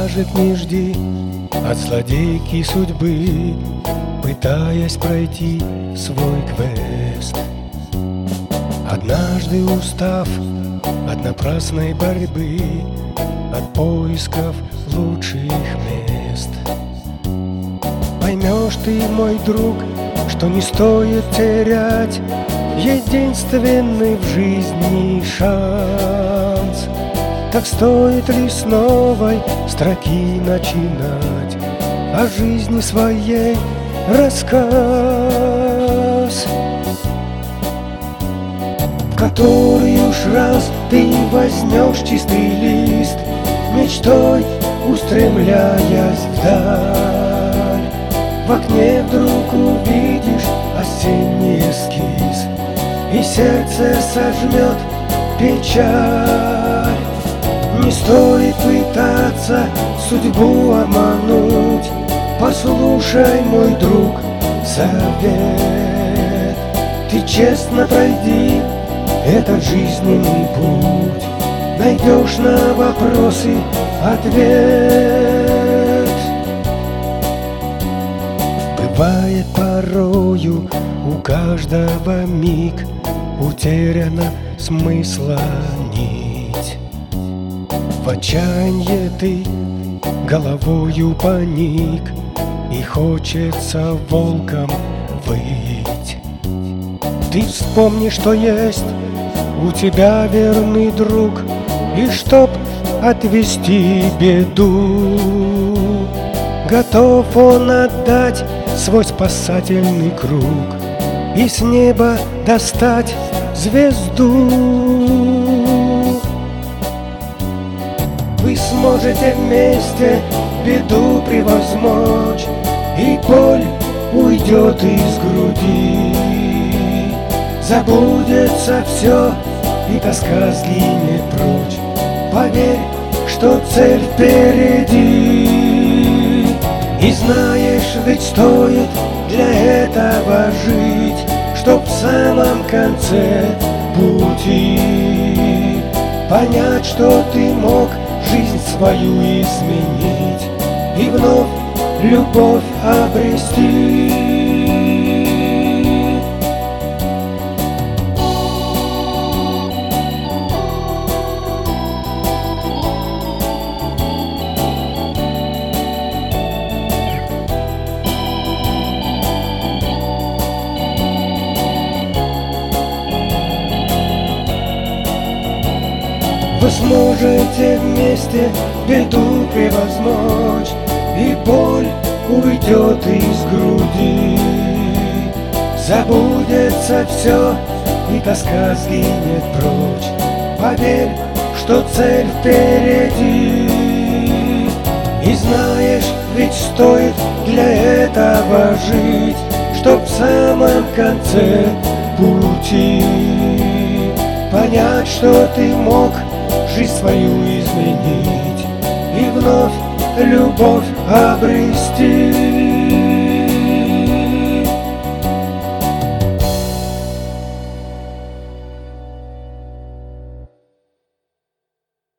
скажет: не жди от злодейки судьбы, пытаясь пройти свой квест. Однажды устав от напрасной борьбы, от поисков лучших мест, поймешь ты, мой друг, что не стоит терять единственный в жизни шанс. Так стоит ли с новой строки начинать о жизни своей рассказ, в который уж раз ты возьмешь чистый лист, мечтой устремляясь вдаль. В окне вдруг увидишь осенний эскиз, и сердце сожмет печаль. Не стоит пытаться судьбу обмануть, послушай, мой друг, совет. Ты честно пройди этот жизненный путь, найдешь на вопросы ответ. Бывает порою у каждого миг утеряна смысла нить. В отчаянье ты головою поник, и хочется волком выть. Ты вспомни, что есть у тебя верный друг, и чтоб отвести беду, готов он отдать свой спасательный круг и с неба достать звезду. Вы сможете вместе беду превозмочь, и боль уйдет из груди. Забудется все, и тоска сгинет прочь. Поверь, что цель впереди. И знаешь, ведь стоит для этого жить, чтоб в самом конце пути понять, что ты мог жизнь свою изменить и вновь любовь обрести. Вы сможете вместе беду превозмочь, и боль уйдет из груди. Забудется все, и тоска сгинет прочь. Поверь, что цель впереди. И знаешь, ведь стоит для этого жить, чтоб в самом конце пути понять, что ты мог жизнь свою изменить и вновь любовь обрести.